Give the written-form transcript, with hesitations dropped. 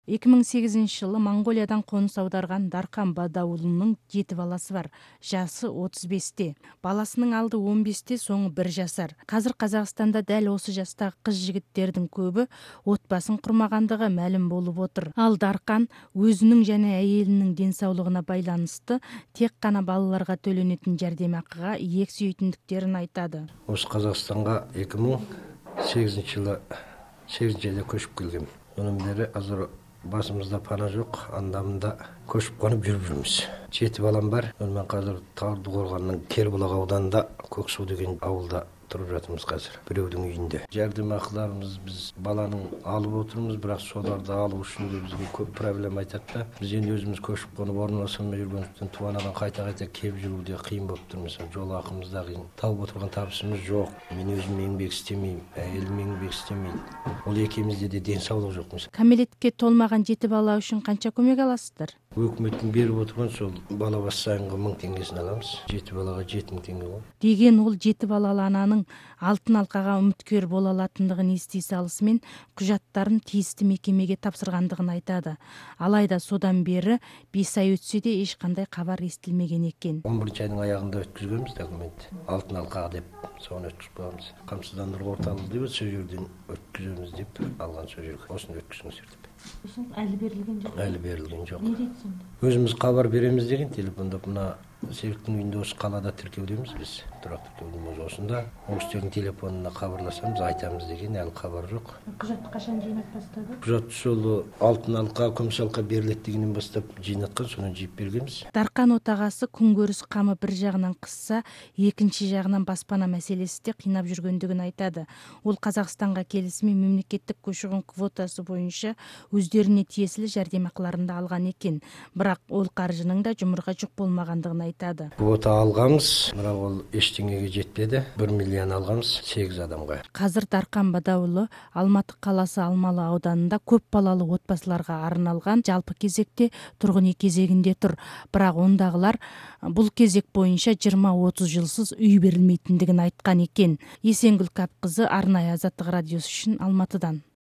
2008 жылы Монголиядан қоныс аударған Дархан Бадауылының 7 баласы бар. Жасы 35-те. Баласының алды 15-те, соңы 1 жасар. Қазір Қазақстанда дәл осы жастағы қыз жігіттердің көбі отбасын құрмағандығы мәлім болып отыр. Ал Дархан өзінің және әйелінің денсаулығына байланысты тек қана балаларға төленетін жәрдемақыға иек сүйетіндіктерін айтады. Осы Қазақстанға 2008 жылы 8-де көшіп келгем. Оның бері азыр басымызда пана жоқ, андамында көшіп қонып жүріп жүрміз. 7 балам бар. Мен қазір Талдықорғанның Кербұлақ ауданында Көксу деген ауылда тұрып жатырмыз қазір. Біреудің үйінде. Жәрдемақыларымыз біз баланың алып отырмыз, бірақ соларды алу үшін де бізге көп проблема айтады да. Біз енді өзіміз көшіп қонып орналасылмай жүргендіктен туанадан қайта келіп жүруде қиын болып тұр. Мысалы, жол ақымыз да қиын. Тауып отырған табысымыз жоқ. Мен өзім еңбек істемеймін, әйелім еңбек істемейді. Ол екеумізде де денсаулық жоқ. Кәмелетке толмаған 7 бала үшін қанша көмек аласыздар? Өкіметтің беріп отырған сол бала бас сайынғы 1000 теңгесін аламыз. 7 балаға 7000 теңге ғой. Деген ол 7 балалы ананың алтын алқаға үміткер бола алатындығын ести салысымен құжаттарын тиісті мекемеге тапсырғандығын айтады. Алайда содан бері 5 ай өтсе де ешқандай хабар естілмеген екен. 11 айдың аяғында өткізгенбіз документ. Алтын алқаға деп соны өткізіп қойғанбыз. Қамсыздандыру орталығы деп сол жерден өткіземіз деп алған сол жерге. Осыны өткізіңіздер деп. Әлі берілген жоқ. Әлі берілген жоқ. Не дейді сонда? Өзіміз хабар береміз деген телефонда мына Серіктің үйінде осы қалада тіркеудеміз біз. Тұрақты тіркеудеміз осында. Ол кісілердің телефонына хабарласамыз, айтамыз деген әлі хабар жоқ. Құжатты қашан жинап бастады? Құжатты сол алтын алқа, күміс алқа беріледі дегеннен бастап жинатқан, соны жиып бергенбіз. Дархан отағасы күнкөріс қамы бір жағынан қысса, екінші жағынан баспана мәселесі де қинап жүргендігін айтады. Ол Қазақстанға келісімен мемлекеттік көші-қон квотасы бойынша өздеріне тиесілі жәрдемақыларында алған екен. Бірақ ол қаржының да жұмырға жүк болмағандығын айтады. Квота алғанбыз, бірақ ол ештеңеге жетпеді. 1 миллион алғанбыз 8 адамға. Қазір Дархан Бадауылы Алматы қаласы Алмалы ауданында көп балалы отбасыларға арналған жалпы кезекте тұрғын үй кезегінде тұр. Бірақ ондағылар бұл кезек бойынша 20-30 жылсыз үй берілмейтіндігін айтқан екен. Есенгүл Капқызы, арнайы Азаттық радиосы үшін Алматыдан.